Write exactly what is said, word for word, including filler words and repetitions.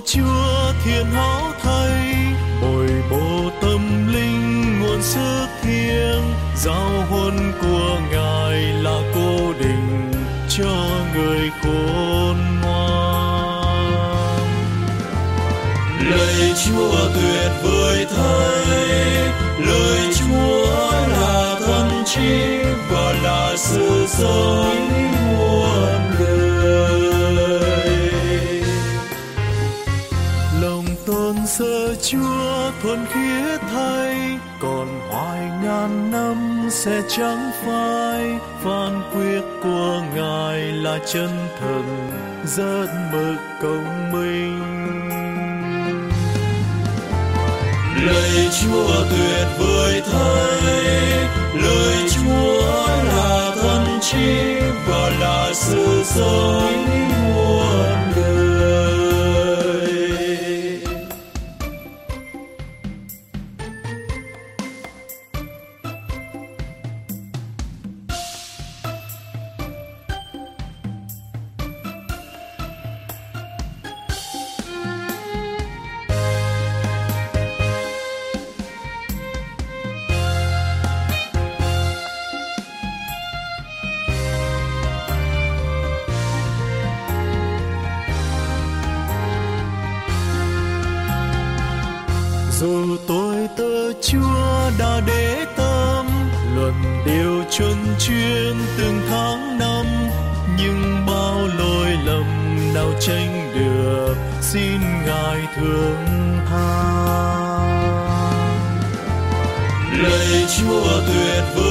Chúa thiên hảo thay, bồi bổ tâm linh nguồn sức thiêng. Giáo huấn của Ngài là cố định cho người khôn ngoan. Lời Chúa tuyệt vời thay, lời Chúa là thân chí và là sự sống muôn người. Lòng tôn sợ Chúa thuần khiết thay, còn hoài ngàn năm sẽ chẳng phai. Phán quyết của Ngài là chân thần, rất mực công minh. Lời Chúa tuyệt vời thay, lời Chúa là thân chí và là sự sống muôn người. Dù tôi tớ Chúa đã để tâm, luận điều chuẩn chuyên từng tháng năm, nhưng bao lỗi lầm nào tránh được, xin Ngài thương tha. Lời Chúa tuyệt vời